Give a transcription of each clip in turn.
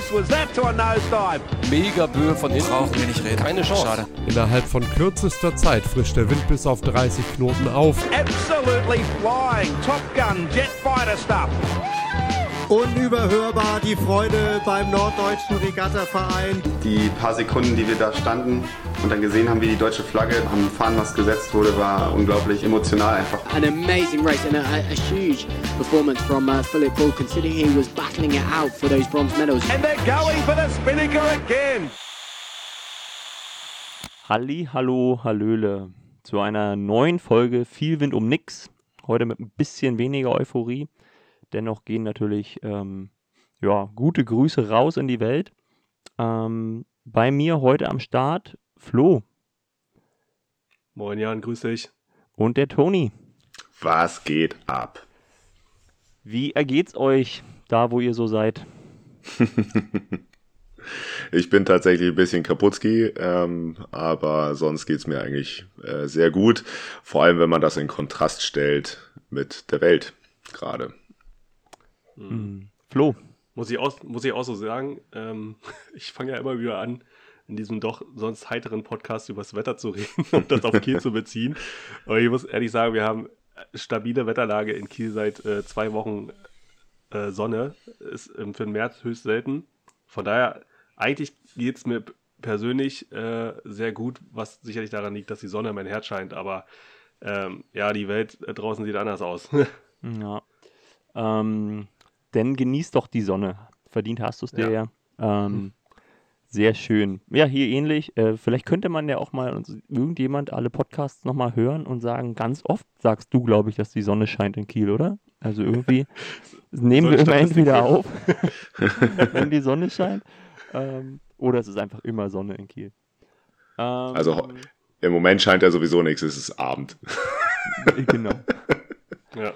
close was that to a nosedive? Mega Böe von hinten. Brauchen wir nicht reden. Keine Chance. Schade. Innerhalb von kürzester Zeit frischt der Wind bis auf 30 Knoten auf. Absolutely flying. Top Gun, jet fighter stuff. Unüberhörbar die Freude beim Norddeutschen Regattaverein. Die paar Sekunden, die wir da standen und dann gesehen haben, wie die deutsche Flagge am Fahnenmast gesetzt wurde, war unglaublich emotional einfach. An amazing race and a huge performance from Philip Bull, considering he was battling it out for those bronze medals. And they're going for the Spinnaker again. Halli, hallo, hallöle zu einer neuen Folge Viel Wind um nix. Heute mit ein bisschen weniger Euphorie. Dennoch gehen natürlich gute Grüße raus in die Welt. Bei mir heute am Start Flo. Moin Jan, grüß dich. Und der Toni. Was geht ab? Wie ergeht's euch da, wo ihr so seid? Ich bin tatsächlich ein bisschen Kaputski, aber sonst geht's mir eigentlich sehr gut. Vor allem, wenn man das in Kontrast stellt mit der Welt gerade. Flo. Muss ich auch so sagen, ich fange ja immer wieder an, in diesem doch sonst heiteren Podcast über das Wetter zu reden und das auf Kiel zu beziehen. Aber ich muss ehrlich sagen, wir haben stabile Wetterlage in Kiel seit 2 Wochen Sonne. Ist für den März höchst selten. Von daher, eigentlich geht es mir persönlich sehr gut, was sicherlich daran liegt, dass die Sonne in mein Herz scheint. Aber die Welt draußen sieht anders aus. Ja. Denn genieß doch die Sonne. Verdient hast du es dir ja. Sehr schön. Ja, hier ähnlich. Vielleicht könnte man ja auch mal irgendjemand alle Podcasts nochmal hören und sagen, ganz oft sagst du, glaube ich, dass die Sonne scheint in Kiel, oder? Also irgendwie nehmen wir immer entweder auf, wenn die Sonne scheint, oder es ist einfach immer Sonne in Kiel. Also im Moment scheint ja sowieso nichts, es ist Abend. Genau. Ja.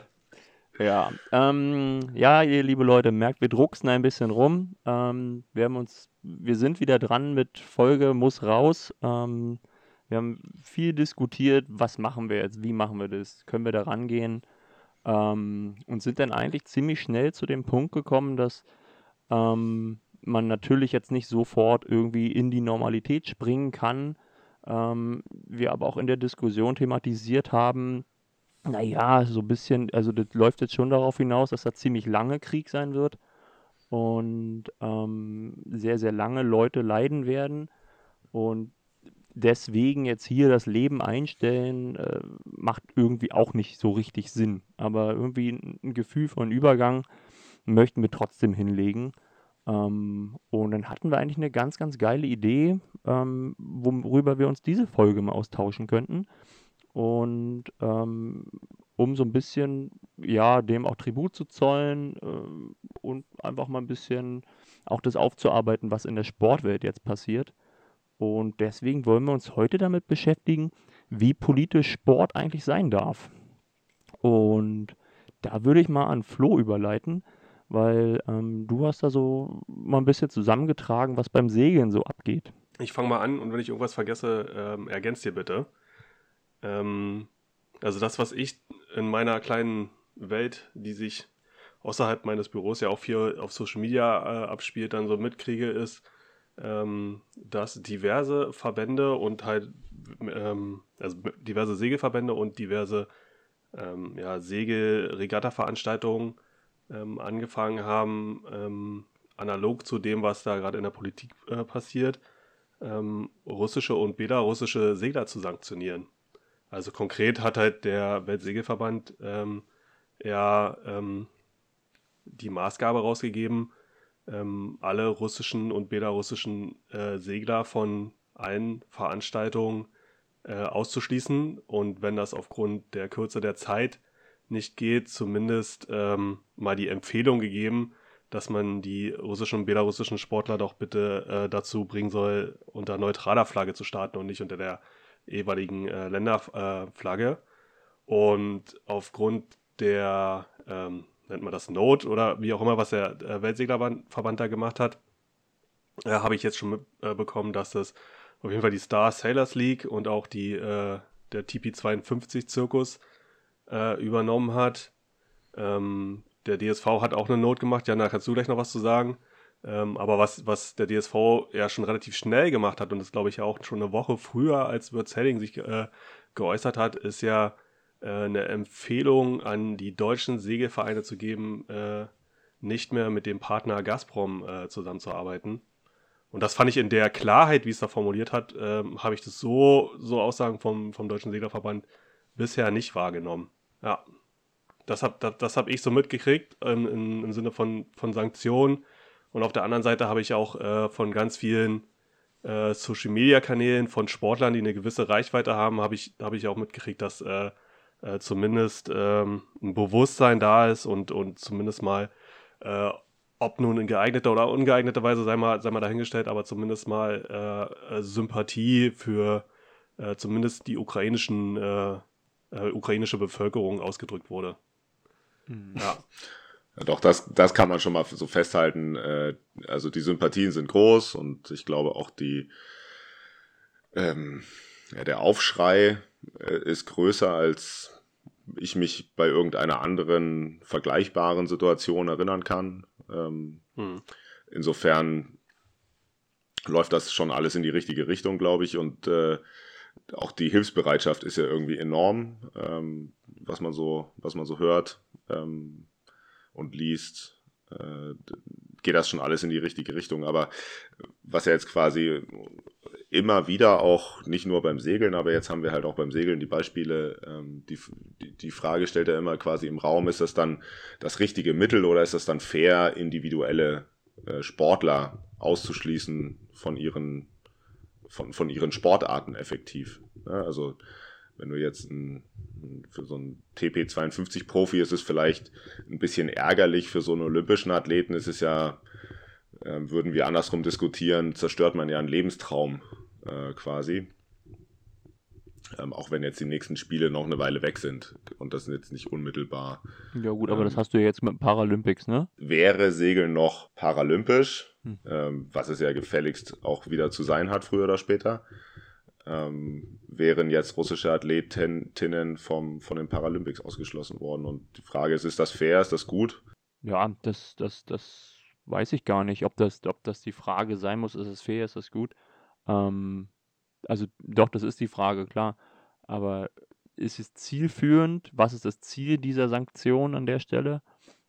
Ja, ihr liebe Leute, merkt, wir drucksen ein bisschen rum. Wir sind wieder dran mit Folge muss raus. Wir haben viel diskutiert, was machen wir jetzt, wie machen wir das, können wir da rangehen, und sind dann eigentlich ziemlich schnell zu dem Punkt gekommen, dass man natürlich jetzt nicht sofort irgendwie in die Normalität springen kann. Wir aber auch in der Diskussion thematisiert haben, naja, so ein bisschen, also das läuft jetzt schon darauf hinaus, dass das ziemlich lange Krieg sein wird und sehr, sehr lange Leute leiden werden und deswegen jetzt hier das Leben einstellen, macht irgendwie auch nicht so richtig Sinn. Aber irgendwie ein Gefühl von Übergang möchten wir trotzdem hinlegen. Und dann hatten wir eigentlich eine ganz, ganz geile Idee, worüber wir uns diese Folge mal austauschen könnten. Und um so ein bisschen, dem auch Tribut zu zollen und einfach mal ein bisschen auch das aufzuarbeiten, was in der Sportwelt jetzt passiert. Und deswegen wollen wir uns heute damit beschäftigen, wie politisch Sport eigentlich sein darf. Und da würde ich mal an Flo überleiten, weil du hast da so mal ein bisschen zusammengetragen, was beim Segeln so abgeht. Ich fange mal an und wenn ich irgendwas vergesse, ergänzt dir bitte. Also das, was ich in meiner kleinen Welt, die sich außerhalb meines Büros ja auch viel auf Social Media abspielt, dann so mitkriege, ist, dass diverse Verbände und halt also diverse Segelverbände und diverse Segel-Regatta-Veranstaltungen angefangen haben, analog zu dem, was da gerade in der Politik passiert, russische und belarussische Segler zu sanktionieren. Also konkret hat halt der Weltsegelverband die Maßgabe rausgegeben, alle russischen und belarussischen Segler von allen Veranstaltungen auszuschließen und wenn das aufgrund der Kürze der Zeit nicht geht, zumindest mal die Empfehlung gegeben, dass man die russischen und belarussischen Sportler doch bitte dazu bringen soll, unter neutraler Flagge zu starten und nicht unter der jeweiligen Länderflagge. Und aufgrund der, nennt man das Not oder wie auch immer, was der Weltseglerverband da gemacht hat, habe ich jetzt schon mitbekommen, dass das auf jeden Fall die Star Sailors League und auch der TP52-Zirkus übernommen hat. Der DSV hat auch eine Not gemacht. Jana, kannst du gleich noch was zu sagen? Aber was der DSV ja schon relativ schnell gemacht hat und das glaube ich ja auch schon eine Woche früher, als Wirtz Hedding sich geäußert hat, ist ja eine Empfehlung an die deutschen Segelvereine zu geben, nicht mehr mit dem Partner Gazprom zusammenzuarbeiten. Und das fand ich in der Klarheit, wie es da formuliert hat, habe ich das so Aussagen vom Deutschen Seglerverband bisher nicht wahrgenommen. Ja, das hab ich so mitgekriegt im Sinne von Sanktionen. Und auf der anderen Seite habe ich auch von ganz vielen Social-Media-Kanälen von Sportlern, die eine gewisse Reichweite haben, habe ich auch mitgekriegt, dass zumindest ein Bewusstsein da ist und zumindest mal, ob nun in geeigneter oder ungeeigneter Weise, sei mal dahingestellt, aber zumindest mal Sympathie für zumindest die ukrainische Bevölkerung ausgedrückt wurde. Ja. Ja, doch, das kann man schon mal so festhalten. Also die Sympathien sind groß und ich glaube auch der Aufschrei ist größer, als ich mich bei irgendeiner anderen vergleichbaren Situation erinnern kann. Insofern läuft das schon alles in die richtige Richtung, glaube ich, und auch die Hilfsbereitschaft ist ja irgendwie enorm, was man so hört und liest, geht das schon alles in die richtige Richtung. Aber was ja jetzt quasi immer wieder auch, nicht nur beim Segeln, aber jetzt haben wir halt auch beim Segeln die Beispiele, die Frage stellt ja immer quasi im Raum, ist das dann das richtige Mittel oder ist das dann fair, individuelle Sportler auszuschließen von ihren Sportarten effektiv. Ja, also wenn du jetzt für so einen TP52-Profi ist es vielleicht ein bisschen ärgerlich, für so einen olympischen Athleten ist es ja, würden wir andersrum diskutieren, zerstört man ja einen Lebenstraum quasi. Auch wenn jetzt die nächsten Spiele noch eine Weile weg sind und das jetzt nicht unmittelbar. Ja gut, aber das hast du ja jetzt mit Paralympics, ne? Wäre Segeln noch paralympisch, was es ja gefälligst auch wieder zu sein hat, früher oder später, wären jetzt russische Athletinnen von den Paralympics ausgeschlossen worden. Und die Frage ist das fair, ist das gut? Ja, das weiß ich gar nicht, ob das die Frage sein muss, ist es fair, ist das gut? Also doch, das ist die Frage, klar. Aber ist es zielführend? Was ist das Ziel dieser Sanktion an der Stelle?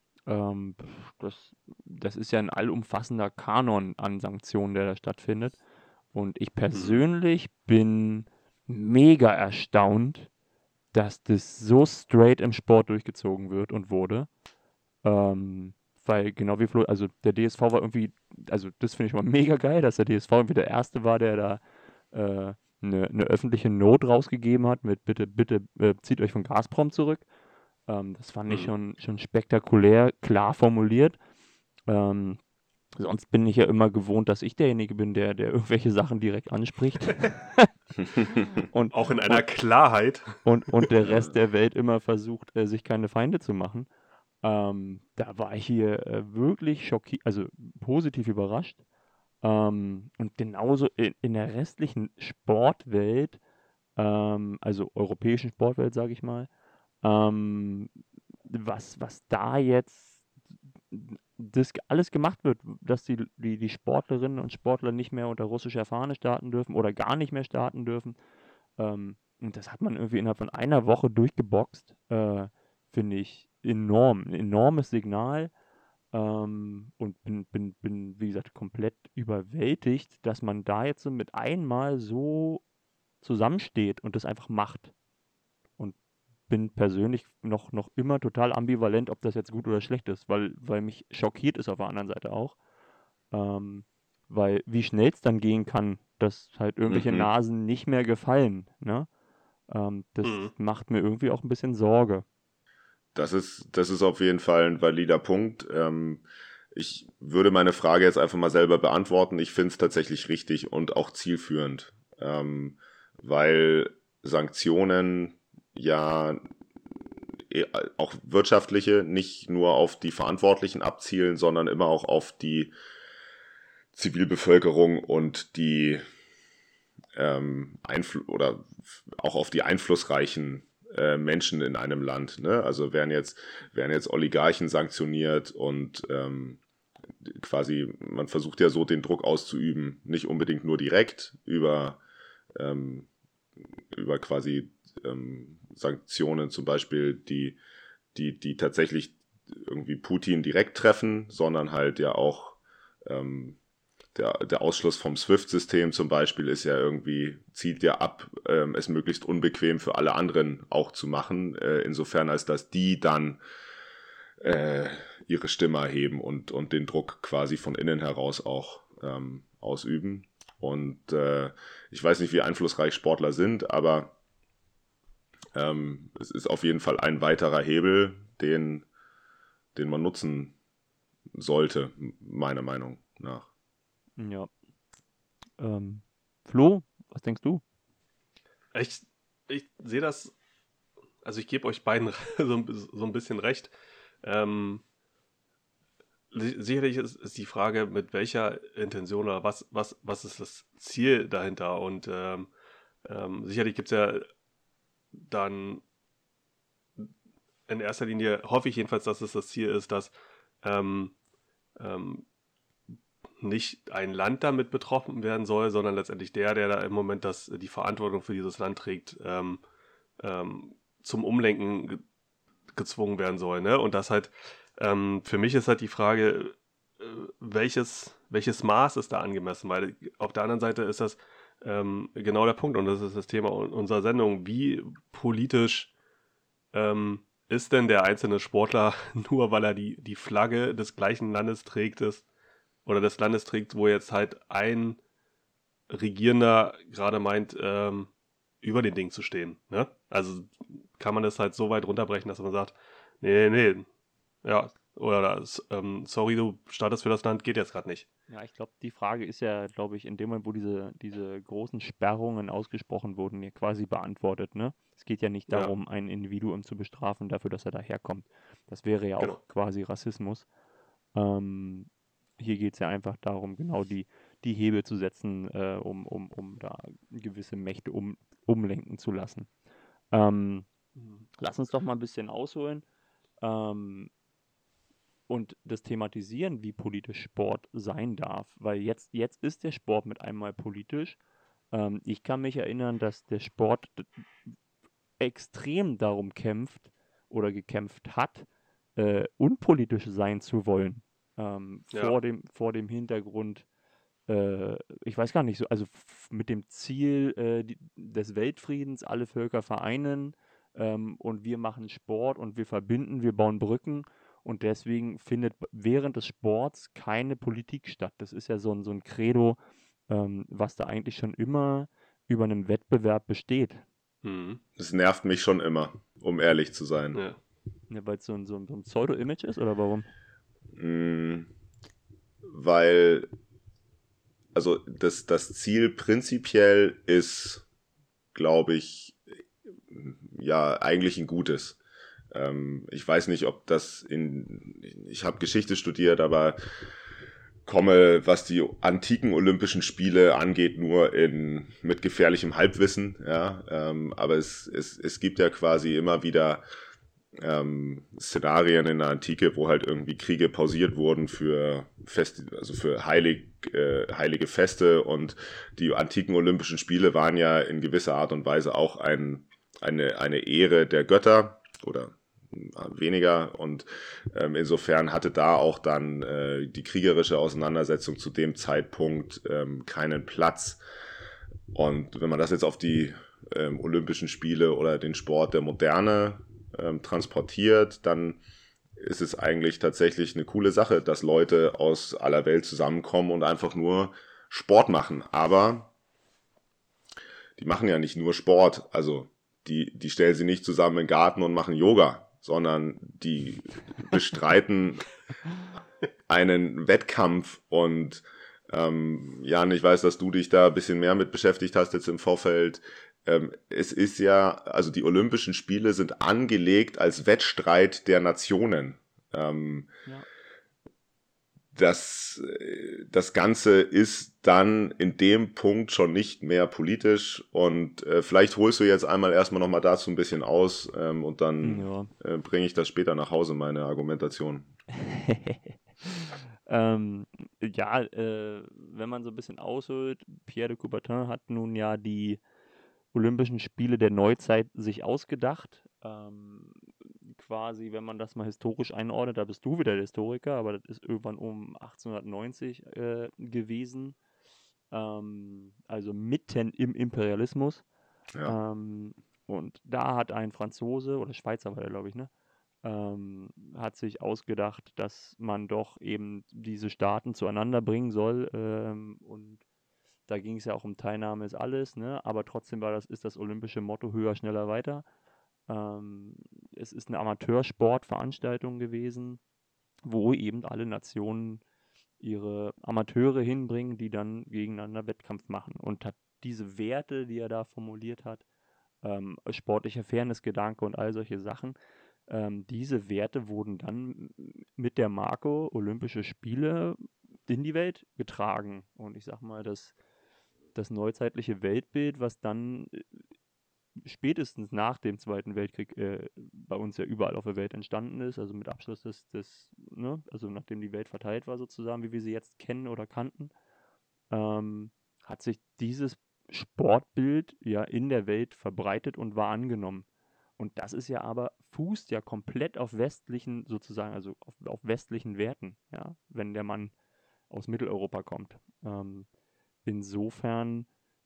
Das ist ja ein allumfassender Kanon an Sanktionen, der da stattfindet. Und ich persönlich bin mega erstaunt, dass das so straight im Sport durchgezogen wird und wurde. Weil genau wie Flo, also der DSV war irgendwie, also das finde ich mal mega geil, dass der DSV irgendwie der Erste war, der da eine öffentliche Note rausgegeben hat mit bitte zieht euch von Gazprom zurück. Das fand ich schon spektakulär, klar formuliert. Sonst bin ich ja immer gewohnt, dass ich derjenige bin, der irgendwelche Sachen direkt anspricht. Und auch in einer Klarheit. Und der Rest der Welt immer versucht, sich keine Feinde zu machen. Da war ich hier wirklich schockiert, also positiv überrascht. Und genauso in der restlichen Sportwelt, also europäischen Sportwelt, sage ich mal, was da jetzt das alles gemacht wird, dass die Sportlerinnen und Sportler nicht mehr unter russischer Fahne starten dürfen oder gar nicht mehr starten dürfen. Und das hat man irgendwie innerhalb von einer Woche durchgeboxt, finde ich enorm. Ein enormes Signal. Und bin, wie gesagt, komplett überwältigt, dass man da jetzt so mit einmal so zusammensteht und das einfach macht. Und bin persönlich noch immer total ambivalent, ob das jetzt gut oder schlecht ist, weil mich schockiert ist auf der anderen Seite auch. Weil wie schnell es dann gehen kann, dass halt irgendwelche Nasen nicht mehr gefallen, ne? Das macht mir irgendwie auch ein bisschen Sorge. Das ist auf jeden Fall ein valider Punkt. Ich würde meine Frage jetzt einfach mal selber beantworten. Ich finde es tatsächlich richtig und auch zielführend, weil Sanktionen ja auch wirtschaftliche nicht nur auf die Verantwortlichen abzielen, sondern immer auch auf die Zivilbevölkerung und die oder auch auf die einflussreichen Menschen in einem Land, ne? Also werden jetzt Oligarchen sanktioniert und quasi, man versucht ja so den Druck auszuüben, nicht unbedingt nur direkt über quasi Sanktionen zum Beispiel, die tatsächlich irgendwie Putin direkt treffen, sondern halt ja auch der Ausschluss vom SWIFT-System zum Beispiel ist ja irgendwie, zielt ja ab, es möglichst unbequem für alle anderen auch zu machen, insofern als dass die dann ihre Stimme erheben und den Druck quasi von innen heraus auch ausüben. Und ich weiß nicht, wie einflussreich Sportler sind, aber es ist auf jeden Fall ein weiterer Hebel, den man nutzen sollte, meiner Meinung nach. Ja. Flo, was denkst du? Ich sehe das, also ich gebe euch beiden so ein bisschen recht. Sicherlich ist die Frage, mit welcher Intention oder was ist das Ziel dahinter? Und sicherlich gibt es ja dann in erster Linie, hoffe ich jedenfalls, dass es das Ziel ist, dass nicht ein Land damit betroffen werden soll, sondern letztendlich der da im Moment die Verantwortung für dieses Land trägt, zum Umlenken gezwungen werden soll. Ne? Und das halt, für mich ist halt die Frage, welches Maß ist da angemessen? Weil auf der anderen Seite ist das genau der Punkt, und das ist das Thema unserer Sendung, wie politisch ist denn der einzelne Sportler, nur weil er die Flagge des gleichen Landes trägt, oder des Landes trägt, wo jetzt halt ein Regierender gerade meint, über den Ding zu stehen. Ne? Also kann man das halt so weit runterbrechen, dass man sagt, nee, ja, oder sorry, du startest für das Land, geht jetzt gerade nicht. Ja, ich glaube, die Frage ist ja, glaube ich, in dem Moment, wo diese großen Sperrungen ausgesprochen wurden, ja quasi beantwortet. Ne? Es geht ja nicht darum, ein Individuum zu bestrafen dafür, dass er daherkommt. Das wäre ja auch quasi Rassismus. Hier geht es ja einfach darum, genau die Hebel zu setzen, um da gewisse Mächte umlenken zu lassen. Lass uns doch mal ein bisschen ausholen und das thematisieren, wie politisch Sport sein darf. Weil jetzt ist der Sport mit einmal politisch. Ich kann mich erinnern, dass der Sport extrem darum kämpft oder gekämpft hat, unpolitisch sein zu wollen. Vor dem Hintergrund, ich weiß gar nicht so, also mit dem Ziel des Weltfriedens, alle Völker vereinen, und wir machen Sport und wir verbinden, wir bauen Brücken, und deswegen findet während des Sports keine Politik statt. Das ist ja so ein Credo, was da eigentlich schon immer über einem Wettbewerb besteht. Das nervt mich schon immer, um ehrlich zu sein. Ja, Weil es so ein Pseudo-Image ist, oder warum? Weil, also das Ziel prinzipiell ist, glaube ich, ja, eigentlich ein gutes. Ich weiß nicht, ob das ich habe Geschichte studiert, aber komme, was die antiken Olympischen Spiele angeht, nur mit gefährlichem Halbwissen. Ja, aber es gibt ja quasi immer wieder Szenarien in der Antike, wo halt irgendwie Kriege pausiert wurden für Feste, also für heilige Feste, und die antiken Olympischen Spiele waren ja in gewisser Art und Weise auch eine Ehre der Götter oder weniger, und insofern hatte da auch dann die kriegerische Auseinandersetzung zu dem Zeitpunkt keinen Platz. Und wenn man das jetzt auf die Olympischen Spiele oder den Sport der Moderne transportiert, dann ist es eigentlich tatsächlich eine coole Sache, dass Leute aus aller Welt zusammenkommen und einfach nur Sport machen. Aber die machen ja nicht nur Sport, also die stellen sie nicht zusammen im Garten und machen Yoga, sondern die bestreiten einen Wettkampf. Und Jan, ich weiß, dass du dich da ein bisschen mehr mit beschäftigt hast jetzt im Vorfeld. Es ist ja, also die Olympischen Spiele sind angelegt als Wettstreit der Nationen. Das Ganze ist dann in dem Punkt schon nicht mehr politisch, und vielleicht holst du jetzt einmal erstmal nochmal dazu ein bisschen aus, und dann bringe ich das später nach Hause, meine Argumentation. Wenn man so ein bisschen ausholt, Pierre de Coubertin hat nun ja die Olympischen Spiele der Neuzeit sich ausgedacht. Quasi, wenn man das mal historisch einordnet, da bist du wieder der Historiker, aber das ist irgendwann um 1890 gewesen. Also mitten im Imperialismus. Ja. Und da hat ein Franzose, oder Schweizer war der, glaube ich, ne? Hat sich ausgedacht, dass man doch eben diese Staaten zueinander bringen soll. Und da ging es ja auch um Teilnahme ist alles, ne? Aber trotzdem ist das olympische Motto höher, schneller, weiter. Es ist eine Amateursportveranstaltung gewesen, wo eben alle Nationen ihre Amateure hinbringen, die dann gegeneinander Wettkampf machen. Und hat diese Werte, die er da formuliert hat, sportlicher Fairnessgedanke und all solche Sachen, diese Werte wurden dann mit der Marke Olympische Spiele in die Welt getragen. Und ich sag mal, das neuzeitliche Weltbild, was dann spätestens nach dem Zweiten Weltkrieg bei uns ja überall auf der Welt entstanden ist, also mit Abschluss also nachdem die Welt verteilt war sozusagen, wie wir sie jetzt kennen oder kannten, hat sich dieses Sportbild ja in der Welt verbreitet und war angenommen. Und das ist ja aber, fußt ja komplett auf westlichen, sozusagen, also auf westlichen Werten, ja, wenn der Mann aus Mitteleuropa kommt. Insofern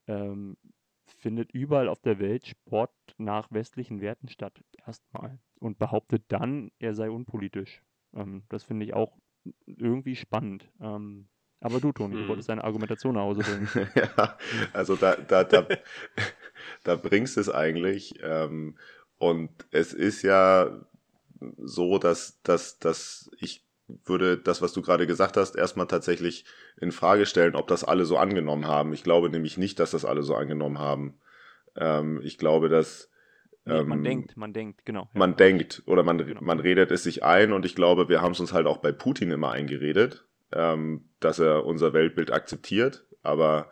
findet überall auf der Welt Sport nach westlichen Werten statt, erstmal. Und behauptet dann, er sei unpolitisch. Das finde ich auch irgendwie spannend. Aber du, Toni, du wolltest deine Argumentation nach Hause bringen. Ja, also da bringst du es eigentlich. Und es ist ja so, dass ich würde das, was du gerade gesagt hast, erstmal tatsächlich in Frage stellen, ob das alle so angenommen haben. Ich glaube nämlich nicht, dass das alle so angenommen haben. Ich glaube, dass man denkt, genau. Ja. Man denkt oder man redet es sich ein, und ich glaube, wir haben es uns halt auch bei Putin immer eingeredet, dass er unser Weltbild akzeptiert, aber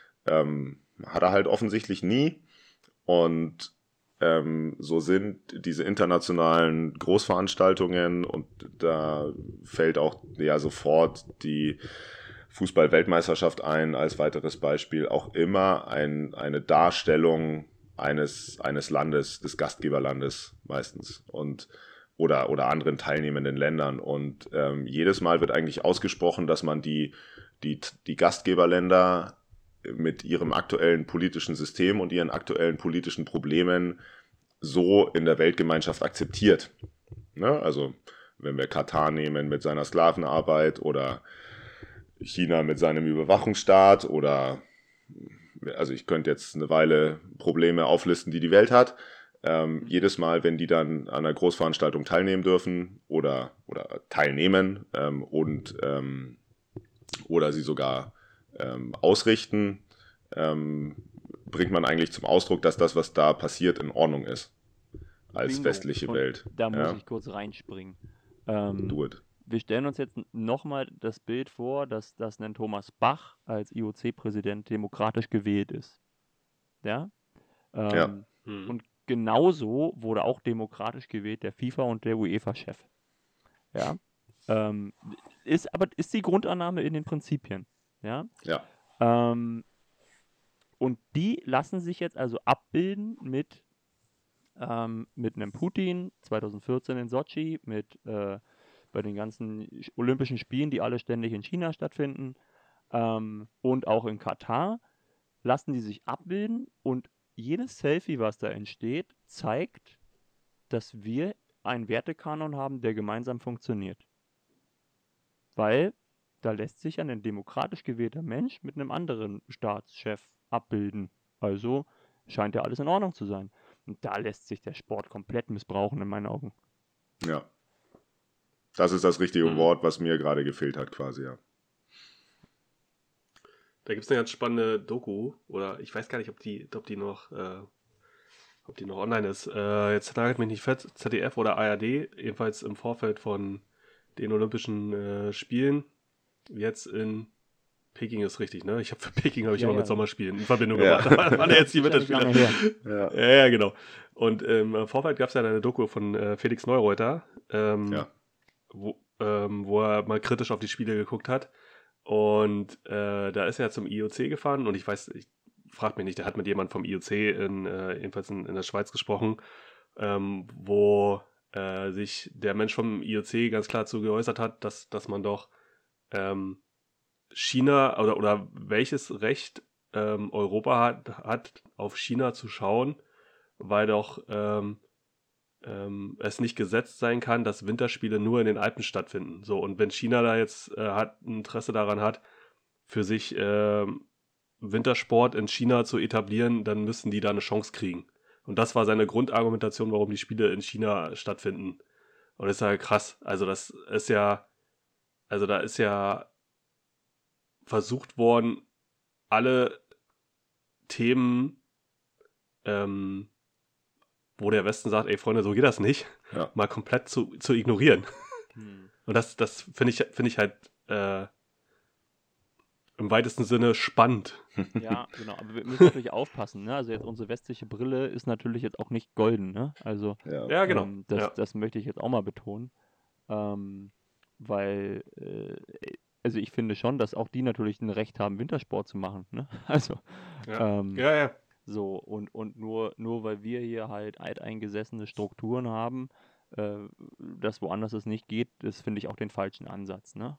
hat er halt offensichtlich nie. Und so sind diese internationalen Großveranstaltungen, und da fällt auch ja sofort die Fußball-Weltmeisterschaft ein als weiteres Beispiel, auch immer eine Darstellung eines Landes, des Gastgeberlandes meistens, oder anderen teilnehmenden Ländern. Und jedes Mal wird eigentlich ausgesprochen, dass man die Gastgeberländer mit ihrem aktuellen politischen System und ihren aktuellen politischen Problemen so in der Weltgemeinschaft akzeptiert. Ne? Also wenn wir Katar nehmen mit seiner Sklavenarbeit oder China mit seinem Überwachungsstaat also ich könnte jetzt eine Weile Probleme auflisten, die Welt hat. Jedes Mal, wenn die dann an einer Großveranstaltung teilnehmen dürfen oder teilnehmen oder sie sogar ausrichten, bringt man eigentlich zum Ausdruck, dass das, was da passiert, in Ordnung ist als Bingo. westliche Und Welt. Da muss ich kurz reinspringen. Do it. Wir stellen uns jetzt nochmal das Bild vor, dass ein Thomas Bach als IOC-Präsident demokratisch gewählt ist. Ja? Und genauso wurde auch demokratisch gewählt der FIFA und der UEFA-Chef. Ja? Ist die Grundannahme in den Prinzipien. Ja. Ja. Und die lassen sich jetzt also abbilden mit einem Putin 2014 in Sochi, bei den ganzen Olympischen Spielen, die alle ständig in China stattfinden, und auch in Katar, lassen die sich abbilden, und jedes Selfie, was da entsteht, zeigt, dass wir einen Wertekanon haben, der gemeinsam funktioniert. Weil da lässt sich ein demokratisch gewählter Mensch mit einem anderen Staatschef abbilden. Also scheint ja alles in Ordnung zu sein. Und da lässt sich der Sport komplett missbrauchen, in meinen Augen. Ja. Das ist das richtige Wort, was mir gerade gefehlt hat, quasi, ja. Da gibt es eine ganz spannende Doku, oder ich weiß gar nicht, ob die noch online ist. Jetzt nagelt mich nicht fest, ZDF oder ARD, jedenfalls im Vorfeld von den Olympischen Spielen. Jetzt in Peking ist richtig, ne? Für Peking habe ich immer mit Sommerspielen in Verbindung gebracht. Da waren ja jetzt die Winterspiele. Ja, genau. Und im Vorfeld gab es ja eine Doku von Felix Neureuter, wo er mal kritisch auf die Spiele geguckt hat. Und da ist er zum IOC gefahren und ich frag mich nicht, der hat mit jemandem vom IOC jedenfalls in der Schweiz gesprochen, wo sich der Mensch vom IOC ganz klar zu geäußert hat, dass man doch China oder welches Recht Europa hat, auf China zu schauen, weil doch es nicht gesetzt sein kann, dass Winterspiele nur in den Alpen stattfinden. So, und wenn China da jetzt ein Interesse daran hat, für sich Wintersport in China zu etablieren, dann müssen die da eine Chance kriegen. Und das war seine Grundargumentation, warum die Spiele in China stattfinden. Und das ist ja krass. Also da ist ja versucht worden, alle Themen, wo der Westen sagt, ey Freunde, so geht das nicht, mal komplett zu ignorieren. Und das finde ich halt im weitesten Sinne spannend. Ja, genau. Aber wir müssen natürlich aufpassen, ne? Also jetzt unsere westliche Brille ist natürlich jetzt auch nicht golden, ne? Also ja, genau. Das möchte ich jetzt auch mal betonen. Weil, also ich finde schon, dass auch die natürlich ein Recht haben, Wintersport zu machen, ne? Also, ja. So, und nur weil wir hier halt alteingesessene Strukturen haben, dass woanders es nicht geht, das finde ich auch den falschen Ansatz, ne?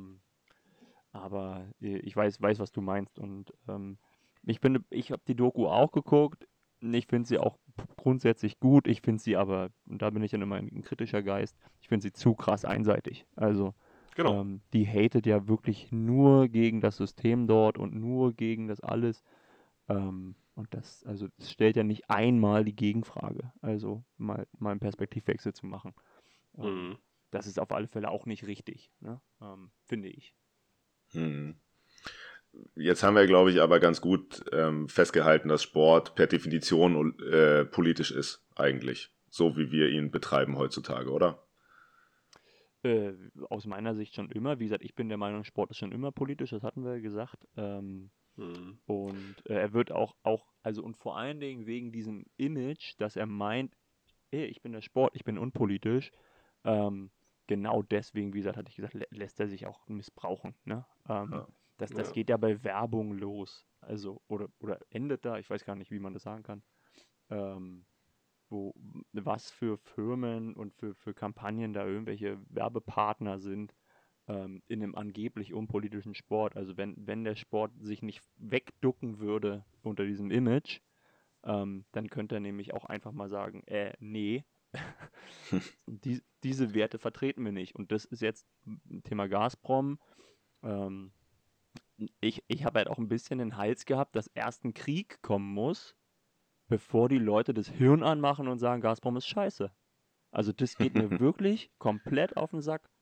Aber ich weiß, was du meinst und ich habe die Doku auch geguckt. Ich finde sie auch grundsätzlich gut. Ich finde sie aber, und da bin ich dann immer ein kritischer Geist, ich finde sie zu krass einseitig. Also Genau. die hatet ja wirklich nur gegen das System dort und nur gegen das alles. Und das stellt ja nicht einmal die Gegenfrage. Also mal einen Perspektivwechsel zu machen. Das ist auf alle Fälle auch nicht richtig, ne? Finde ich. Jetzt haben wir, glaube ich, aber ganz gut festgehalten, dass Sport per Definition politisch ist, eigentlich. So wie wir ihn betreiben heutzutage, oder? Aus meiner Sicht schon immer. Wie gesagt, ich bin der Meinung, Sport ist schon immer politisch, das hatten wir ja gesagt. Und er wird auch, also und vor allen Dingen wegen diesem Image, dass er meint, ich bin der Sport, ich bin unpolitisch, genau deswegen, wie gesagt, hatte ich gesagt, lässt er sich auch missbrauchen, ne? Das geht ja bei Werbung los. Also, oder endet da, ich weiß gar nicht, wie man das sagen kann. Was für Firmen und für Kampagnen da irgendwelche Werbepartner sind in einem angeblich unpolitischen Sport. Also wenn der Sport sich nicht wegducken würde unter diesem Image, dann könnte er nämlich auch einfach mal sagen, nee, diese Werte vertreten wir nicht. Und das ist jetzt Thema Gazprom. Ich habe halt auch ein bisschen den Hals gehabt, dass erst ein Krieg kommen muss, bevor die Leute das Hirn anmachen und sagen, Gazprom ist scheiße. Also das geht mir wirklich komplett auf den Sack.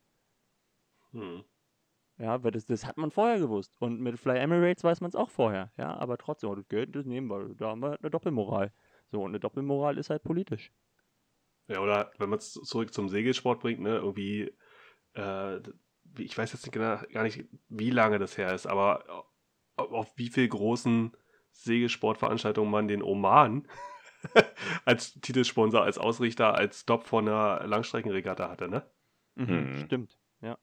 Ja, weil das hat man vorher gewusst. Und mit Fly Emirates weiß man es auch vorher. Ja, aber trotzdem, das Geld, das nehmen wir. Da haben wir halt eine Doppelmoral. So, und eine Doppelmoral ist halt politisch. Ja, oder wenn man es zurück zum Segelsport bringt, ne, irgendwie, ich weiß jetzt gar nicht, wie lange das her ist, aber auf wie viel großen Segelsportveranstaltungen man den Oman als Titelsponsor, als Ausrichter, als Stop von einer Langstreckenregatta hatte, ne? Stimmt, ja.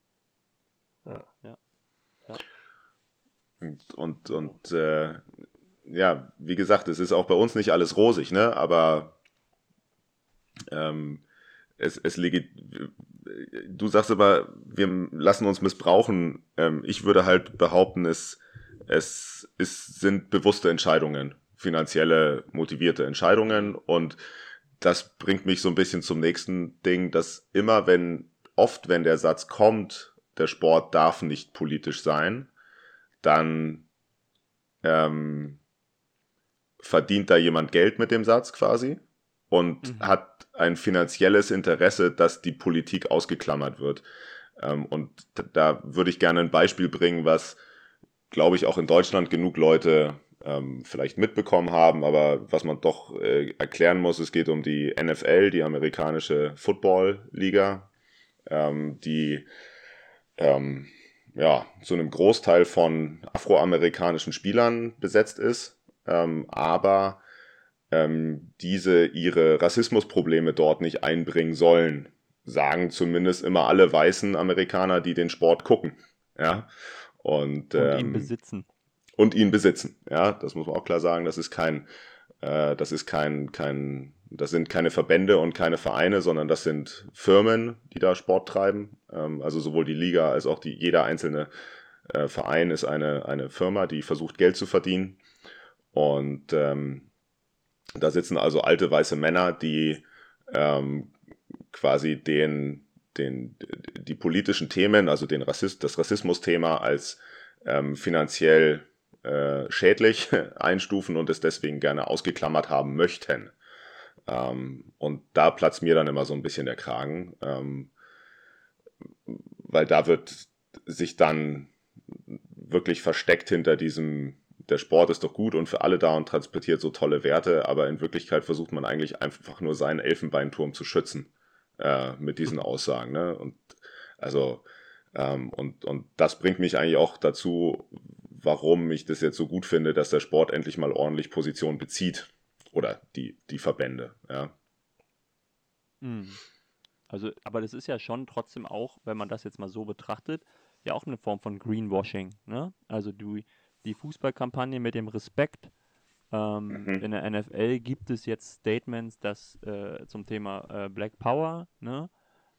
Und ja, wie gesagt, es ist auch bei uns nicht alles rosig, ne? Aber du sagst aber, wir lassen uns missbrauchen. Ich würde halt behaupten, es sind bewusste Entscheidungen, finanzielle, motivierte Entscheidungen. Und das bringt mich so ein bisschen zum nächsten Ding, dass immer, wenn der Satz kommt, der Sport darf nicht politisch sein, dann verdient da jemand Geld mit dem Satz quasi und hat ein finanzielles Interesse, dass die Politik ausgeklammert wird. Und da würde ich gerne ein Beispiel bringen, was, glaube ich, auch in Deutschland genug Leute vielleicht mitbekommen haben, aber was man doch erklären muss, es geht um die NFL, die amerikanische Football-Liga, die zu einem Großteil von afroamerikanischen Spielern besetzt ist, aber diese ihre Rassismusprobleme dort nicht einbringen sollen, sagen zumindest immer alle weißen Amerikaner, die den Sport gucken. Ja? Und ihn besitzen. Und ihn besitzen. Ja, das muss man auch klar sagen. Das sind keine Verbände und keine Vereine, sondern das sind Firmen, die da Sport treiben. Also sowohl die Liga als auch jeder einzelne Verein ist eine Firma, die versucht, Geld zu verdienen. Und da sitzen also alte weiße Männer, die quasi die politischen Themen, also das Rassismus-Thema als finanziell schädlich einstufen und es deswegen gerne ausgeklammert haben möchten. Und da platzt mir dann immer so ein bisschen der Kragen, weil da wird sich dann wirklich versteckt hinter diesem, der Sport ist doch gut und für alle da und transportiert so tolle Werte, aber in Wirklichkeit versucht man eigentlich einfach nur seinen Elfenbeinturm zu schützen mit diesen Aussagen. Ne? Und also und das bringt mich eigentlich auch dazu, warum ich das jetzt so gut finde, dass der Sport endlich mal ordentlich Position bezieht. Oder die Verbände, ja. Also, aber das ist ja schon trotzdem auch, wenn man das jetzt mal so betrachtet, ja auch eine Form von Greenwashing, ne? Also die Fußballkampagne mit dem Respekt. In der NFL gibt es jetzt Statements, zum Thema Black Power, ne?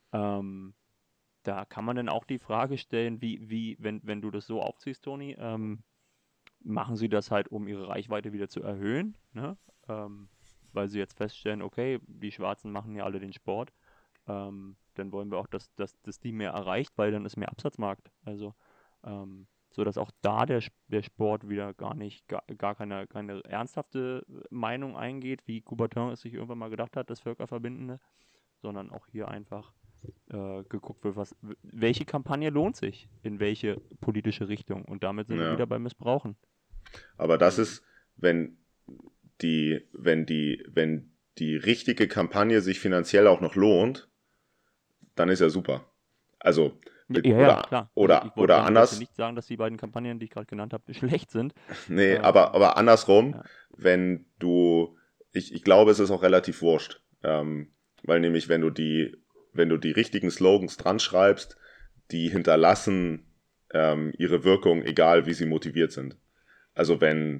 Da kann man dann auch die Frage stellen, wenn du das so aufziehst, Toni, machen sie das halt, um ihre Reichweite wieder zu erhöhen, ne? Weil sie jetzt feststellen, okay, die Schwarzen machen ja alle den Sport, dann wollen wir auch, dass die mehr erreicht, weil dann ist mehr Absatzmarkt. Also, so dass auch da der Sport wieder gar keine ernsthafte Meinung eingeht, wie Coubertin es sich irgendwann mal gedacht hat, das Völkerverbindende, sondern auch hier einfach geguckt wird, welche Kampagne lohnt sich, in welche politische Richtung, und damit sind wir wieder beim Missbrauchen. Aber das ist, wenn die richtige Kampagne sich finanziell auch noch lohnt, dann ist ja super. Also klar. Oder anders. Ich will nicht sagen, dass die beiden Kampagnen, die ich gerade genannt habe, schlecht sind. Nee, aber andersrum, wenn ich glaube, es ist auch relativ wurscht, weil nämlich, wenn du die richtigen Slogans dran schreibst, die hinterlassen ihre Wirkung, egal wie sie motiviert sind. Also wenn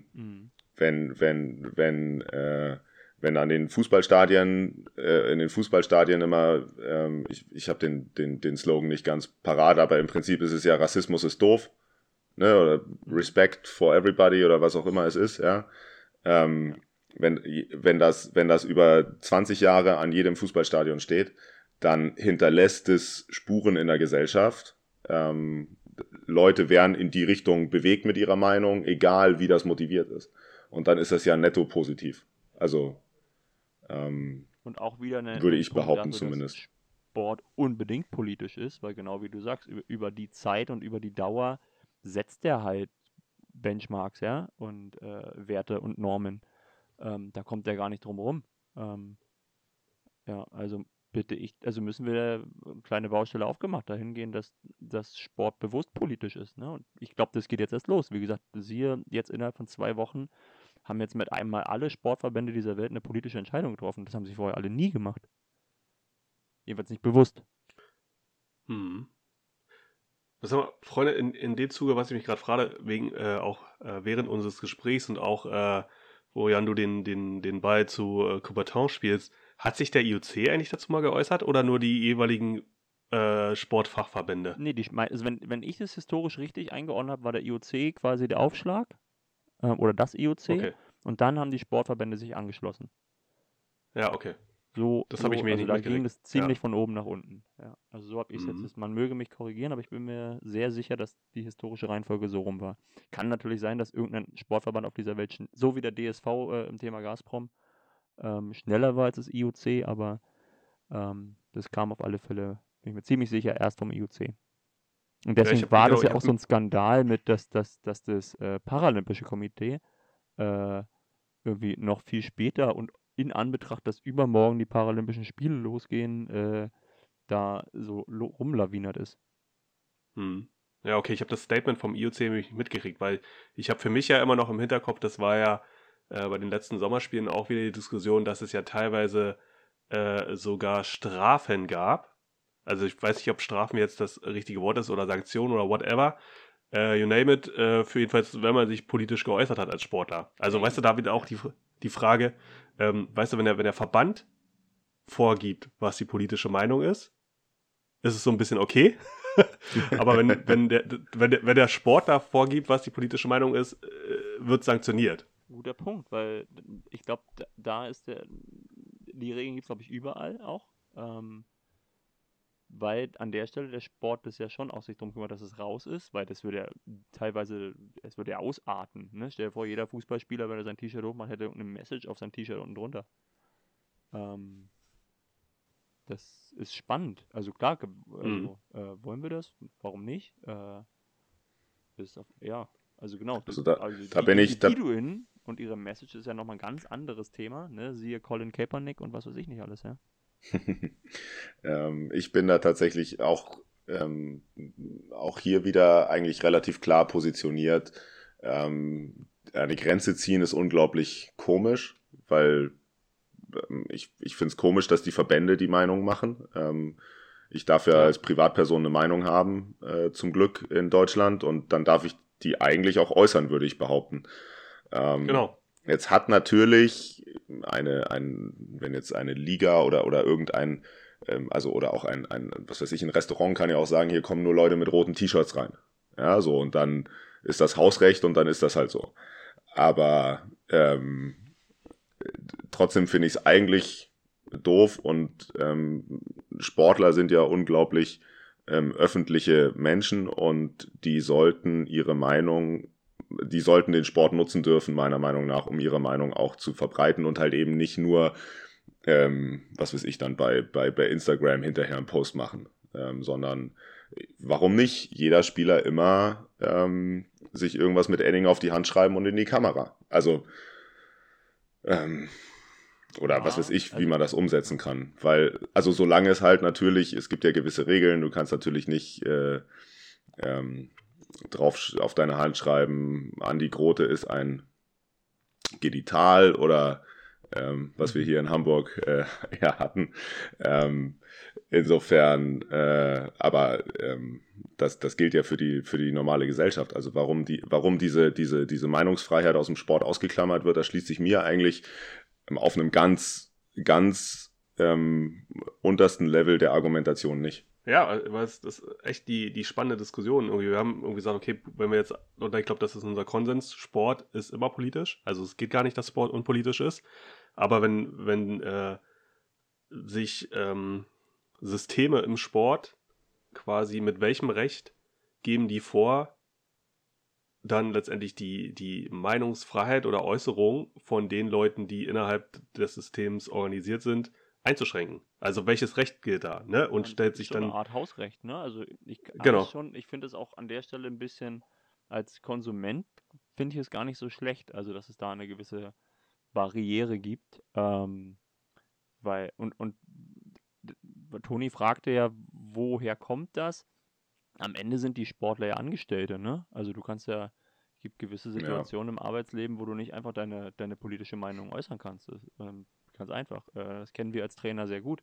an den Fußballstadien, in den Fußballstadien immer, ich habe den Slogan nicht ganz parat, aber im Prinzip ist es ja, Rassismus ist doof, ne, oder Respect for everybody oder was auch immer es ist, ja. Wenn das über 20 Jahre an jedem Fußballstadion steht, dann hinterlässt es Spuren in der Gesellschaft. Leute werden in die Richtung bewegt mit ihrer Meinung, egal wie das motiviert ist. Und dann ist das ja netto positiv. Also und auch wieder würde ich behaupten zumindest. Dass Sport unbedingt politisch ist, weil genau wie du sagst, über die Zeit und über die Dauer setzt er halt Benchmarks, ja, und Werte und Normen. Da kommt er gar nicht drum rum. Also müssen wir eine kleine Baustelle aufgemacht dahin gehen, dass Sport bewusst politisch ist. Ne? Und ich glaube, das geht jetzt erst los. Wie gesagt, siehe, jetzt innerhalb von 2 Wochen haben jetzt mit einmal alle Sportverbände dieser Welt eine politische Entscheidung getroffen. Das haben sie vorher alle nie gemacht. Jedenfalls nicht bewusst. Das haben wir, Freunde, in dem Zuge, was ich mich gerade frage, während unseres Gesprächs und auch, wo Jan, du den Ball zu Coubertin spielst, hat sich der IOC eigentlich dazu mal geäußert oder nur die jeweiligen Sportfachverbände? Nee, also wenn ich das historisch richtig eingeordnet habe, war der IOC quasi der Aufschlag oder das IOC, okay. Und dann haben die Sportverbände sich angeschlossen. Ja, okay. Das habe ich mir nicht mitgekriegt. Da ging das ziemlich von oben nach unten. Ja, also so habe ich es jetzt. Man möge mich korrigieren, aber ich bin mir sehr sicher, dass die historische Reihenfolge so rum war. Kann natürlich sein, dass irgendein Sportverband auf dieser Welt, so wie der DSV im Thema Gazprom, schneller war als das IOC, aber das kam auf alle Fälle, bin ich mir ziemlich sicher, erst vom IOC. Und deswegen war das ja auch so ein Skandal mit, dass das Paralympische Komitee irgendwie noch viel später und in Anbetracht, dass übermorgen die Paralympischen Spiele losgehen, da so rumlawinert ist. Ja, okay, ich habe das Statement vom IOC nämlich nicht mitgekriegt, weil ich habe für mich ja immer noch im Hinterkopf, das war ja bei den letzten Sommerspielen auch wieder die Diskussion, dass es ja teilweise sogar Strafen gab Also ich weiß nicht, ob Strafen jetzt das richtige Wort ist oder Sanktionen oder whatever. You name it, für jedenfalls, wenn man sich politisch geäußert hat als Sportler. Also weißt du, da wieder auch die Frage, weißt du, wenn der Verband vorgibt, was die politische Meinung ist es so ein bisschen okay. Aber wenn der Sportler vorgibt, was die politische Meinung ist, wird sanktioniert. Guter Punkt, weil ich glaube, da ist die Regeln gibt es, glaube ich, überall auch. Weil an der Stelle der Sport das ja schon auch sich darum kümmert, dass es raus ist, weil das würde ja teilweise, es würde ja ausarten. Ne? Stell dir vor, jeder Fußballspieler, wenn er sein T-Shirt hochmacht, hätte eine Message auf sein T-Shirt unten drunter. Das ist spannend. Also klar, wollen wir das? Warum nicht? Also genau. Also da bin ich... Individuen und ihre Message ist ja nochmal ein ganz anderes Thema. Ne? Siehe Colin Kaepernick und was weiß ich nicht alles, ja. Ich bin da tatsächlich auch hier wieder eigentlich relativ klar positioniert. Eine Grenze ziehen ist unglaublich komisch, weil ich finde es komisch, dass die Verbände die Meinung machen. Ich darf ja als Privatperson eine Meinung haben, zum Glück in Deutschland, und dann darf ich die eigentlich auch äußern, würde ich behaupten. Genau. Jetzt hat natürlich wenn jetzt eine Liga oder irgendein, oder auch ein, was weiß ich, ein Restaurant kann ja auch sagen, hier kommen nur Leute mit roten T-Shirts rein. Ja, so, und dann ist das Hausrecht und dann ist das halt so. Aber trotzdem finde ich es eigentlich doof, und Sportler sind ja unglaublich öffentliche Menschen, und die sollten den Sport nutzen dürfen, meiner Meinung nach, um ihre Meinung auch zu verbreiten und halt eben nicht nur, was weiß ich, dann bei Instagram hinterher einen Post machen, sondern warum nicht jeder Spieler immer sich irgendwas mit Edding auf die Hand schreiben und in die Kamera. Also oder was weiß ich, wie man das umsetzen kann. Weil, also solange es halt natürlich, es gibt ja gewisse Regeln, du kannst natürlich nicht drauf auf deine Hand schreiben, Andi Grote ist ein Genital oder was wir hier in Hamburg hatten. Insofern, aber das gilt ja für die normale Gesellschaft. Also warum diese Meinungsfreiheit aus dem Sport ausgeklammert wird, das schließt sich mir eigentlich auf einem ganz, ganz untersten Level der Argumentation nicht. Ja, weil das ist echt die spannende Diskussion. Irgendwie, wir haben irgendwie gesagt, okay, wenn wir jetzt, und ich glaube, das ist unser Konsens, Sport ist immer politisch. Also es geht gar nicht, dass Sport unpolitisch ist. Aber wenn sich Systeme im Sport quasi mit welchem Recht geben die vor, dann letztendlich die Meinungsfreiheit oder Äußerung von den Leuten, die innerhalb des Systems organisiert sind, einzuschränken. Also welches Recht gilt da, ne? Und stellt sich dann eine Art Hausrecht, ne? Also ich finde es auch an der Stelle ein bisschen als Konsument finde ich es gar nicht so schlecht, also dass es da eine gewisse Barriere gibt, weil und Toni fragte ja, woher kommt das? Am Ende sind die Sportler ja Angestellte, ne? Also du kannst ja, es gibt gewisse Situationen im Arbeitsleben, wo du nicht einfach deine politische Meinung äußern kannst. Das, ganz einfach. Das kennen wir als Trainer sehr gut.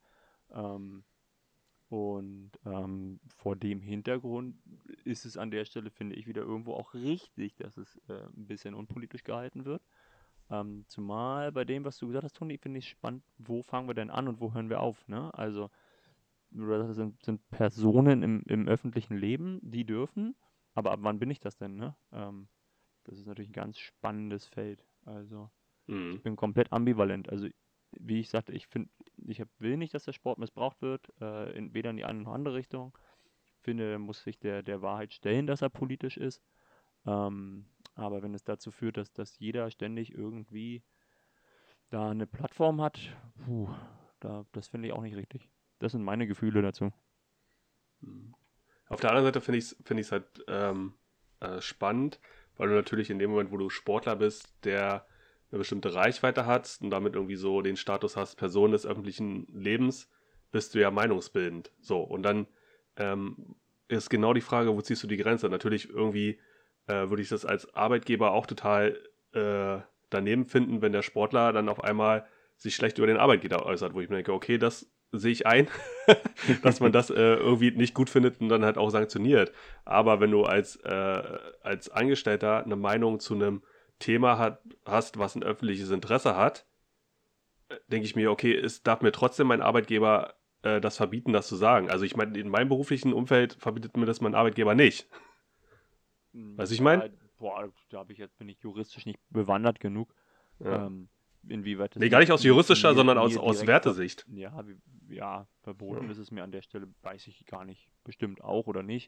Vor dem Hintergrund ist es an der Stelle, finde ich, wieder irgendwo auch richtig, dass es ein bisschen unpolitisch gehalten wird. Zumal bei dem, was du gesagt hast, Toni, finde ich spannend, wo fangen wir denn an und wo hören wir auf, ne? Also, das sind Personen im öffentlichen Leben, die dürfen, aber ab wann bin ich das denn, ne? Das ist natürlich ein ganz spannendes Feld. Also, ich bin komplett ambivalent. Also, wie ich sagte, ich will nicht, dass der Sport missbraucht wird, weder in die eine noch andere Richtung. Ich finde, er muss sich der Wahrheit stellen, dass er politisch ist. Aber wenn es dazu führt, dass jeder ständig irgendwie da eine Plattform hat, das finde ich auch nicht richtig. Das sind meine Gefühle dazu. Auf der anderen Seite finde ich es halt spannend, weil du natürlich in dem Moment, wo du Sportler bist, der eine bestimmte Reichweite hast und damit irgendwie so den Status hast, Person des öffentlichen Lebens, bist du ja meinungsbildend. So, und dann ist genau die Frage, wo ziehst du die Grenze? Natürlich irgendwie würde ich das als Arbeitgeber auch total daneben finden, wenn der Sportler dann auf einmal sich schlecht über den Arbeitgeber äußert, wo ich mir denke, okay, das sehe ich ein, dass man das irgendwie nicht gut findet und dann halt auch sanktioniert. Aber wenn du als Angestellter eine Meinung zu einem Thema hast, was ein öffentliches Interesse hat, denke ich mir, okay, es darf mir trotzdem mein Arbeitgeber das verbieten, das zu sagen. Also ich meine, in meinem beruflichen Umfeld verbietet mir das mein Arbeitgeber nicht. Weißt du, ich meine? Boah, bin ich juristisch nicht bewandert genug. Ja. Inwieweit das Nee, gar nicht aus juristischer, mir sondern aus direkt Wertesicht. Ja, verboten ist es mir an der Stelle, weiß ich gar nicht. Bestimmt auch oder nicht.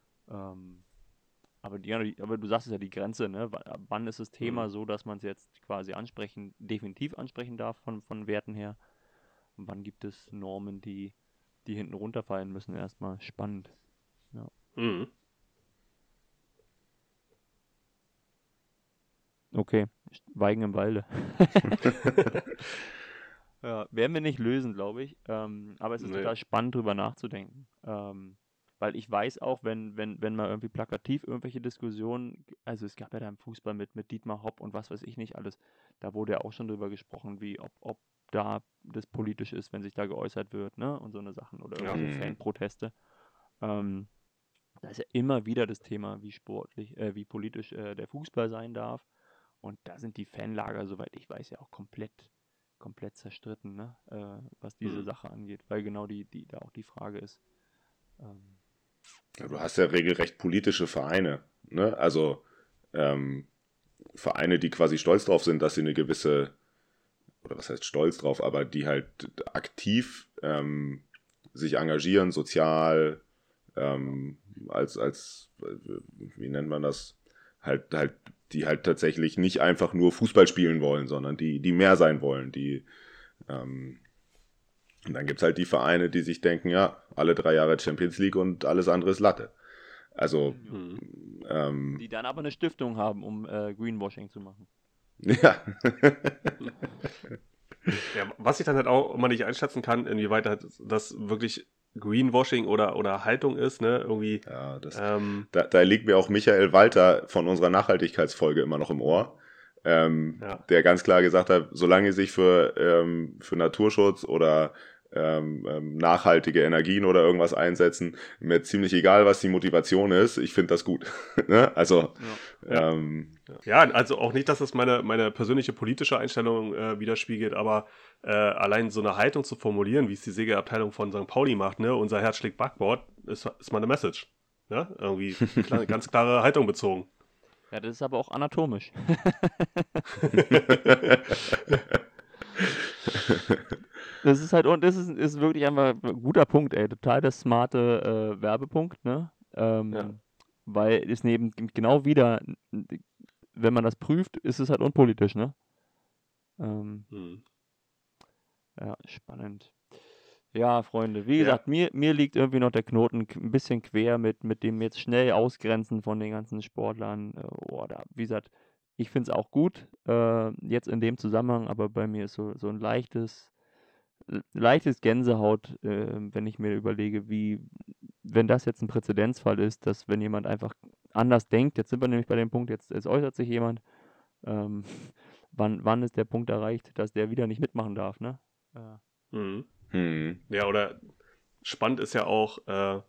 Aber du sagst es ja, die Grenze, ne? Wann ist das Thema so, dass man es jetzt quasi definitiv ansprechen darf von Werten her? Und wann gibt es Normen, die hinten runterfallen müssen? Erstmal spannend. Ja. Mhm. Okay, Schweigen im Walde. Ja, werden wir nicht lösen, glaube ich. Aber es ist total spannend, drüber nachzudenken. Weil ich weiß auch, wenn mal irgendwie plakativ irgendwelche Diskussionen, also es gab ja da im Fußball mit Dietmar Hopp und was weiß ich nicht alles, da wurde ja auch schon drüber gesprochen, wie ob da das politisch ist, wenn sich da geäußert wird, ne? Und so eine Sachen oder irgendwelche Fanproteste. Da ist ja immer wieder das Thema, wie politisch der Fußball sein darf. Und da sind die Fanlager, soweit ich weiß, ja auch komplett zerstritten, ne? Was diese Sache angeht, weil genau da auch die Frage ist. Ja, du hast ja regelrecht politische Vereine, ne? Also Vereine, die quasi stolz drauf sind, dass sie eine gewisse, oder was heißt stolz drauf, aber die halt aktiv sich engagieren, sozial, als wie nennt man das, die halt tatsächlich nicht einfach nur Fußball spielen wollen, sondern die mehr sein wollen, und dann gibt es halt die Vereine, die sich denken, ja, alle 3 Jahre Champions League und alles andere ist Latte. Also die dann aber eine Stiftung haben, um Greenwashing zu machen. Ja. Ja, was ich dann halt auch immer nicht einschätzen kann, inwieweit halt das wirklich Greenwashing oder Haltung ist, ne, irgendwie. Ja, da liegt mir auch Michael Walter von unserer Nachhaltigkeitsfolge immer noch im Ohr, der ganz klar gesagt hat, solange sich für Naturschutz oder nachhaltige Energien oder irgendwas einsetzen, mir ziemlich egal, was die Motivation ist, ich finde das gut. Ne? Also ja, also auch nicht, dass das meine persönliche politische Einstellung widerspiegelt, aber allein so eine Haltung zu formulieren, wie es die Segelabteilung von St. Pauli macht, ne, unser Herz schlägt Backbord, ist mal eine Message. Ne? Irgendwie ganz klare Haltung bezogen. Ja, das ist aber auch anatomisch. Das ist halt, und das ist wirklich einfach ein guter Punkt, ey. Total der smarte Werbepunkt, ne? Weil es neben genau wieder, wenn man das prüft, ist es halt unpolitisch, ne? Ja, spannend. Ja, Freunde, wie gesagt, mir liegt irgendwie noch der Knoten ein bisschen quer mit dem jetzt schnell Ausgrenzen von den ganzen Sportlern. Wie gesagt, ich finde es auch gut, jetzt in dem Zusammenhang, aber bei mir ist so ein leichtes Gänsehaut, wenn ich mir überlege, wenn das jetzt ein Präzedenzfall ist, dass wenn jemand einfach anders denkt, jetzt sind wir nämlich bei dem Punkt, jetzt äußert sich jemand, wann ist der Punkt erreicht, dass der wieder nicht mitmachen darf, ne? Ja, oder spannend ist ja auch,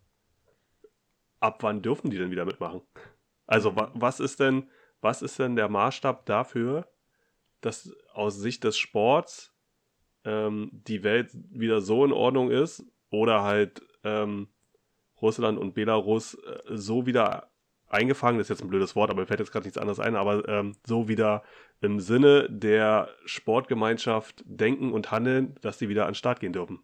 ab wann dürfen die denn wieder mitmachen? Also was ist denn der Maßstab dafür, dass aus Sicht des Sports die Welt wieder so in Ordnung ist oder halt Russland und Belarus so wieder eingefangen, das ist jetzt ein blödes Wort, aber mir fällt jetzt gerade nichts anderes ein, aber so wieder im Sinne der Sportgemeinschaft denken und handeln, dass die wieder an den Start gehen dürfen.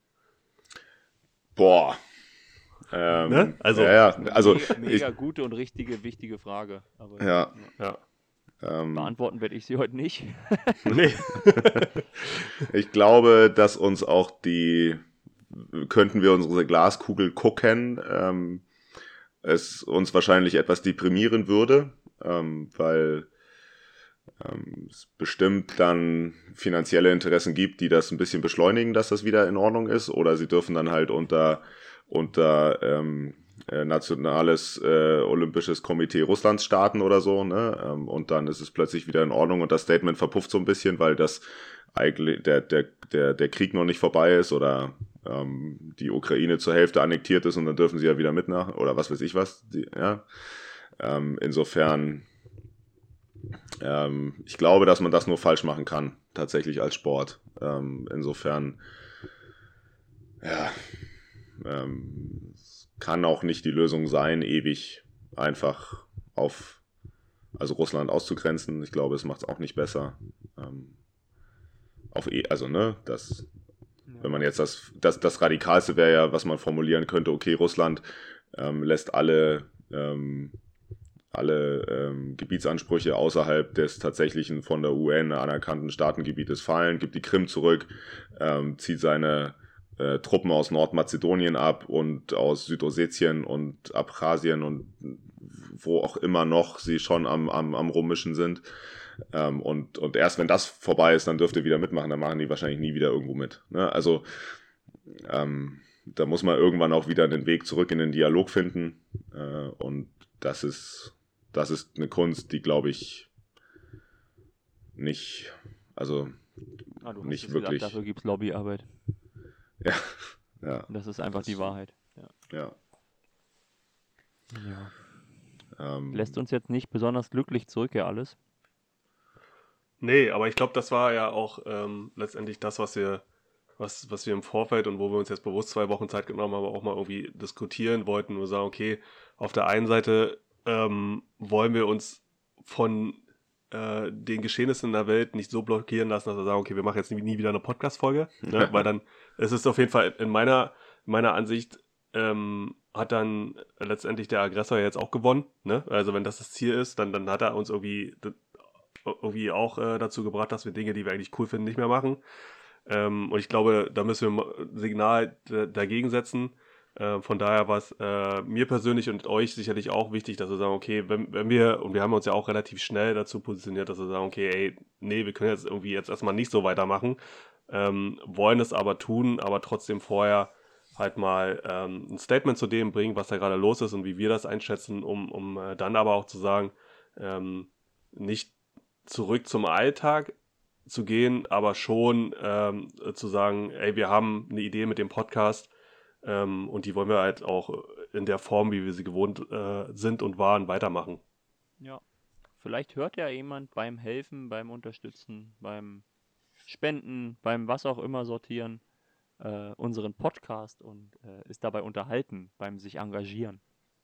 Boah. Ne? Also, also mega gute und richtige, wichtige Frage. Aber, ja. Beantworten werde ich sie heute nicht. Nee. Ich glaube, dass uns auch könnten wir unsere Glaskugel gucken, es uns wahrscheinlich etwas deprimieren würde, weil es bestimmt dann finanzielle Interessen gibt, die das ein bisschen beschleunigen, dass das wieder in Ordnung ist, oder sie dürfen dann halt unter Nationales Olympisches Komitee Russlands starten oder so, ne? Und dann ist es plötzlich wieder in Ordnung und das Statement verpufft so ein bisschen, weil das eigentlich der Krieg noch nicht vorbei ist oder die Ukraine zur Hälfte annektiert ist und dann dürfen sie ja wieder mit nach, oder was weiß ich was. Insofern, ich glaube, dass man das nur falsch machen kann, tatsächlich als Sport. Insofern, es kann auch nicht die Lösung sein, ewig einfach also Russland auszugrenzen. Ich glaube, es macht es auch nicht besser. Wenn man jetzt das Radikalste wäre ja, was man formulieren könnte, okay, Russland lässt alle Gebietsansprüche außerhalb des tatsächlichen von der UN anerkannten Staatengebietes fallen, gibt die Krim zurück, zieht seine Truppen aus Nordmazedonien ab und aus Südossetien und Abchasien und wo auch immer noch sie schon am Rummischen sind. Und erst wenn das vorbei ist, dann dürft ihr wieder mitmachen, dann machen die wahrscheinlich nie wieder irgendwo mit. Ne? Also da muss man irgendwann auch wieder den Weg zurück in den Dialog finden. Und das ist eine Kunst, die, glaube ich, nicht, also nicht wirklich. Gesagt, dafür gibt es Lobbyarbeit. Ja. Das ist einfach die Wahrheit. Ja. Lässt uns jetzt nicht besonders glücklich zurück, ja alles. Nee, aber ich glaube, das war ja auch letztendlich das, was wir im Vorfeld und wo wir uns jetzt bewusst 2 Wochen Zeit genommen haben, auch mal irgendwie diskutieren wollten und sagen, okay, auf der einen Seite wollen wir uns von den Geschehnissen in der Welt nicht so blockieren lassen, dass wir sagen, okay, wir machen jetzt nie wieder eine Podcast-Folge, ne? Weil dann, es ist auf jeden Fall in meiner Ansicht, hat dann letztendlich der Aggressor jetzt auch gewonnen, ne? Also wenn das Ziel ist, dann hat er uns irgendwie auch dazu gebracht, dass wir Dinge, die wir eigentlich cool finden, nicht mehr machen. Und ich glaube, da müssen wir ein Signal dagegen setzen. Von daher war es mir persönlich und euch sicherlich auch wichtig, dass wir sagen, okay, wenn wir, und wir haben uns ja auch relativ schnell dazu positioniert, dass wir sagen, okay, ey, nee, wir können jetzt erstmal nicht so weitermachen, wollen es aber tun, aber trotzdem vorher halt mal ein Statement zu dem bringen, was da gerade los ist und wie wir das einschätzen, um dann aber auch zu sagen, nicht zurück zum Alltag zu gehen, aber schon zu sagen, ey, wir haben eine Idee mit dem Podcast und die wollen wir halt auch in der Form, wie wir sie gewohnt sind und waren, weitermachen. Ja, vielleicht hört ja jemand beim Helfen, beim Unterstützen, beim Spenden, beim was auch immer sortieren, unseren Podcast und ist dabei unterhalten, beim sich engagieren.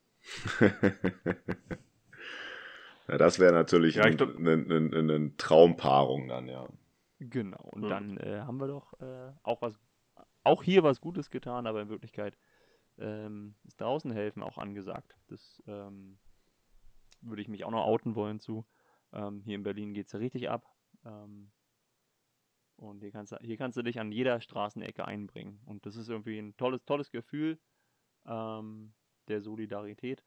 Ja, das wäre natürlich eine Traumpaarung dann, ja. Genau, und dann haben wir doch auch hier was Gutes getan, aber in Wirklichkeit ist draußen helfen auch angesagt. Das würde ich mich auch noch outen wollen zu. Hier in Berlin geht es ja richtig ab. Und hier kannst du dich an jeder Straßenecke einbringen. Und das ist irgendwie ein tolles Gefühl der Solidarität.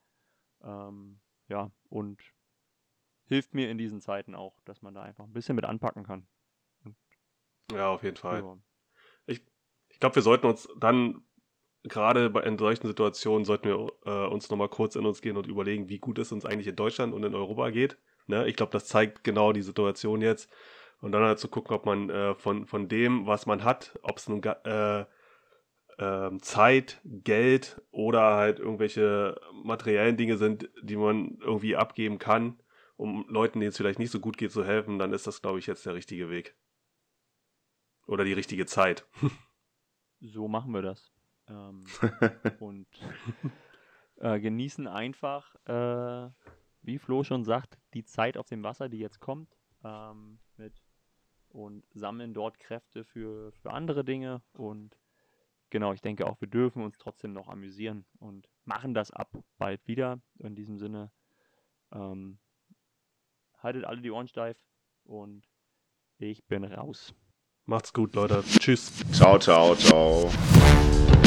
Und hilft mir in diesen Zeiten auch, dass man da einfach ein bisschen mit anpacken kann. Ja, auf jeden Fall. Ja. Ich glaube, wir sollten uns dann, gerade in solchen Situationen, sollten wir uns nochmal kurz in uns gehen und überlegen, wie gut es uns eigentlich in Deutschland und in Europa geht. Ne? Ich glaube, das zeigt genau die Situation jetzt. Und dann halt zu gucken, ob man von dem, was man hat, ob es nun Zeit, Geld oder halt irgendwelche materiellen Dinge sind, die man irgendwie abgeben kann, um Leuten, denen es vielleicht nicht so gut geht, zu helfen, dann ist das, glaube ich, jetzt der richtige Weg. Oder die richtige Zeit. So machen wir das. Und genießen einfach, wie Flo schon sagt, die Zeit auf dem Wasser, die jetzt kommt, und sammeln dort Kräfte für andere Dinge. Und genau, ich denke auch, wir dürfen uns trotzdem noch amüsieren und machen das ab bald wieder. In diesem Sinne, haltet alle die Ohren steif und ich bin raus. Macht's gut, Leute. Tschüss. Ciao, ciao, ciao.